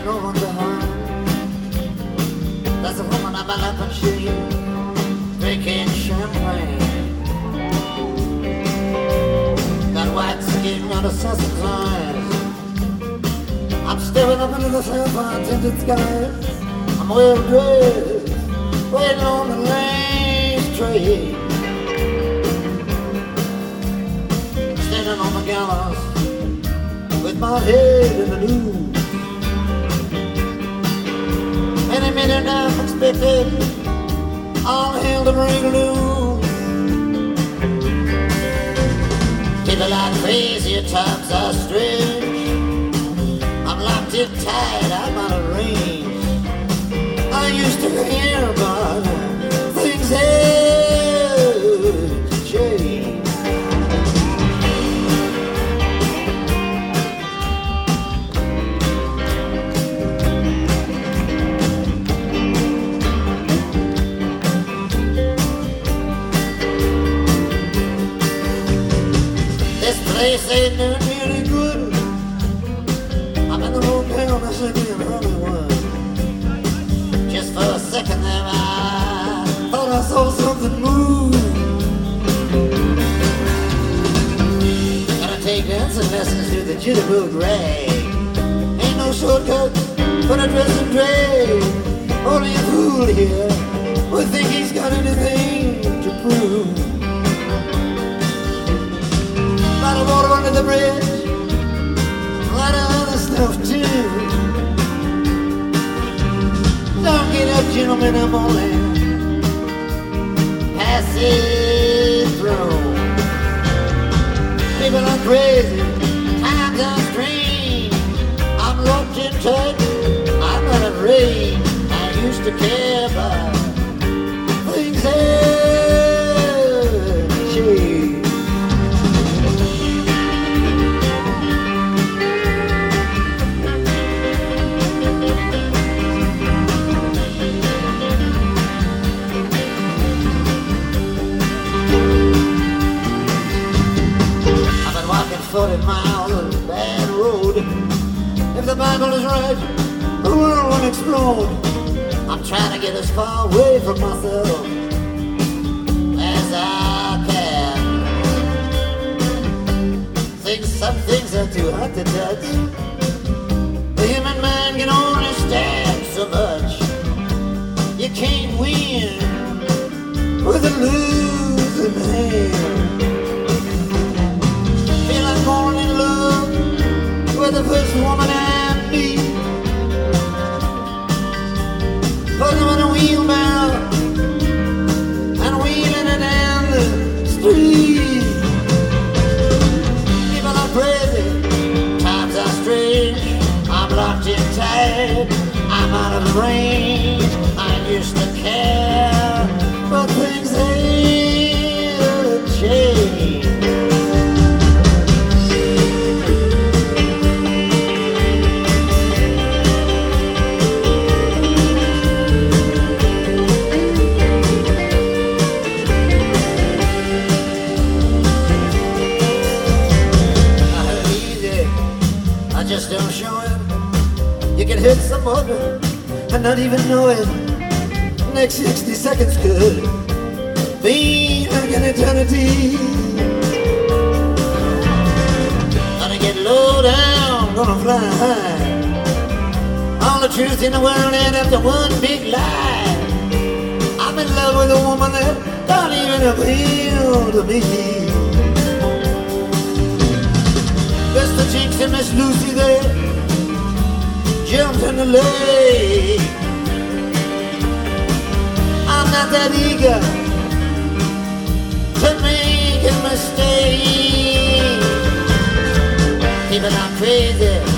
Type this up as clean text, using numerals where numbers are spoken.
no one behind. That's a woman on my lap and she drinking champagne. Got white skin on the sunset eyes. I'm staring up into the sapphire-tinted skies. I'm well dressed, waiting on the lane's train. Standing on the gallows with my head in the news. Any minute I'm expected, all hell to break loose. People are crazy, times are strange. I'm locked in tight, I'm out of range. I used to hear about things have changed. This place ain't no really good. I'm in the motel, I should be in Hollywood. Just for a second there, I thought I saw something move. Gotta take dancing lessons to the jitterbug rag. Ain't no shortcut but a dress and drag. Only a fool here would think he's got anything to prove. Lot of water under the bridge, a lot of other stuff too. Don't get up, gentlemen, I'm only passing through. People are crazy, times are strange. I'm locked in tight, I'm not afraid. I used to care, but things have changed. I've been walking 40 miles on a bad road. If the Bible is right, the world will explode. I'm trying to get as far away from myself as I can. Some things are too hot to touch. The human mind can only stand so much. You can't win with a losing hand. Feel like falling in love with the first woman I meet. Put them in a wheelbarrow and wheeling it down the street. People are crazy, times are strange. I'm locked in tight, I'm out of range. I used to care, but things have changed. Just don't show it. You can hit someone and not even know it. Next 60 seconds could be like an eternity. Gonna get low down, gonna fly high. All the truth in the world and after one big lie. I'm in love with a woman that don't even appeal to me. Mr. Jinx and Miss Lucy there jumped in the lake. I'm not that eager to make a mistake. People are crazy,